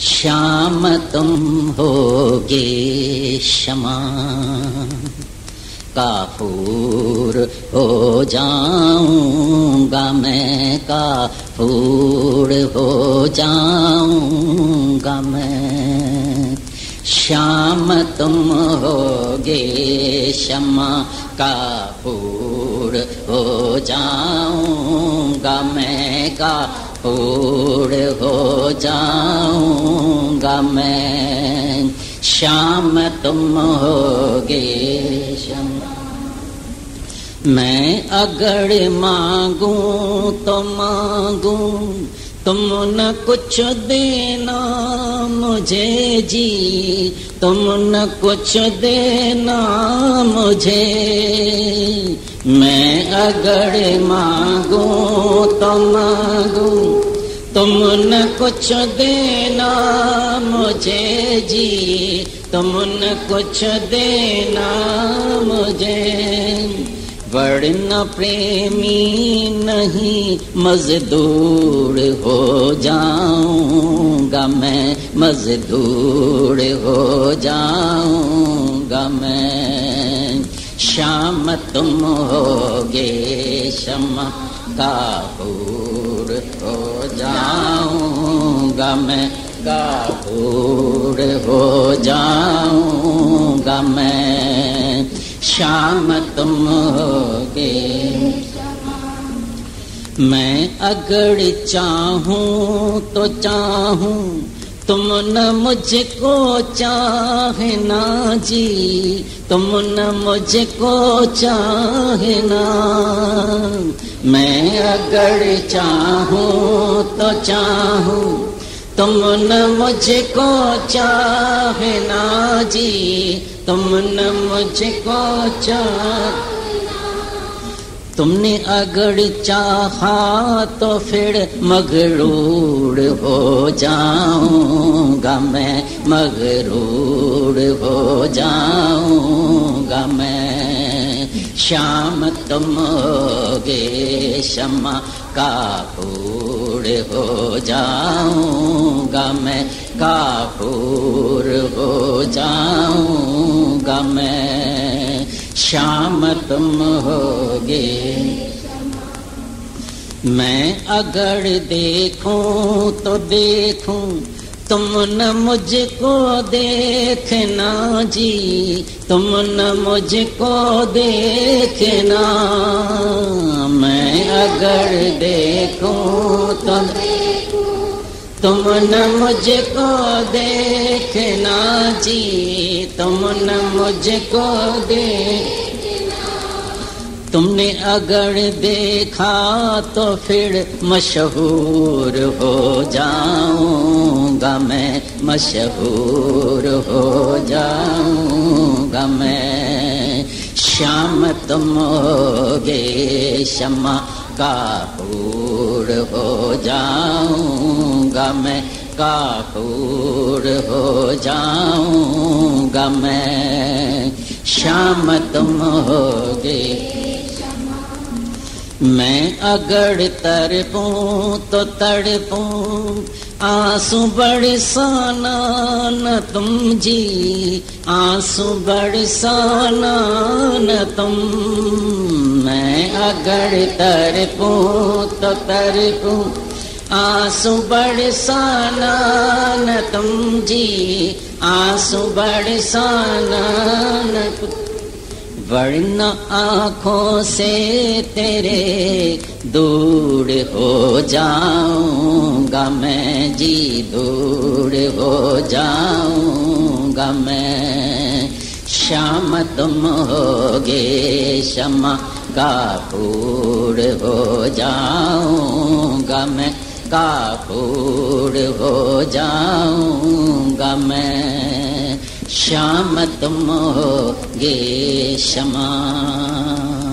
श्याम तुम होगे क्षमा, काफूर हो जाऊंगा मैं, काफूर हो जाऊंगा मैं। श्याम तुम होगे क्षमा, काफूर हो जाऊंगा मैं, काफूर हो जाऊंगा मैं। श्याम तुम होगे क्षमा। मैं अगर मांगूं तो मांगूं, तुम न कुछ देना मुझे जी, तुम न कुछ देना मुझे। मैं अगर मांगूं तो मांगूं, तुम न कुछ देना मुझे जी, तुम न कुछ देना मुझे। वर्ण प्रेमी नहीं मजदूर हो जाऊंगा मैं, मजदूर हो जाऊंगा मैं। श्याम तुम होगे क्षमा, काफूर हो जाऊंगा मैं, काफूर हो जाऊंगा मैं। श्याम तुम होगे। मैं अगर चाहूं तो चाहूं, तुम न मुझको चाहना जी, तुम न मुझको चाहना। मैं अगर चाहूं तो चाहूं, तुम न मुझको चाहना जी, तुम न मुझको चाहना। तुमने अगर चाहा तो फिर मगरूर हो जाऊंगा मैं, मगरूर हो जाऊंगा मैं। श्याम तुम होगे क्षमा, काफूर हो जाऊंगा मैं, काफूर हो जाऊंगा मैं। श्याम तुम होगे। मैं अगर देखूं तो देखूं, तुम न मुझको देखना जी, तुम न मुझको देखना। मैं अगर देखूं तो तुम न मुझको देखना जी, तुम न मुझको देखना। तुमने अगर देखा तो फिर मशहूर हो जाऊंगा मैं, मशहूर हो जाऊंगा मैं। श्याम तुम होगे क्षमा, काफूर हो जाऊंगा मैं, काफूर हो जाऊंगा मैं। श्याम तुम होगे। मैं अगर तड़पूं तो तड़पूं, आंसू बरसाना न तुम जी, आंसू बरसाना न तुम। मैं अगर तड़पूं तो तड़पूं, आंसू बरसाना न तुम जी, आंसू बरसाना न तुम। वरना आँखों से तेरे दूर हो जाऊंगा मैं जी, दूर हो जाऊंगा मैं। श्याम तुम होगे क्षमा, काफूर हो जाऊंगा मैं, काफूर हो जाऊंगा मैं। श्याम तुम होगे क्षमा।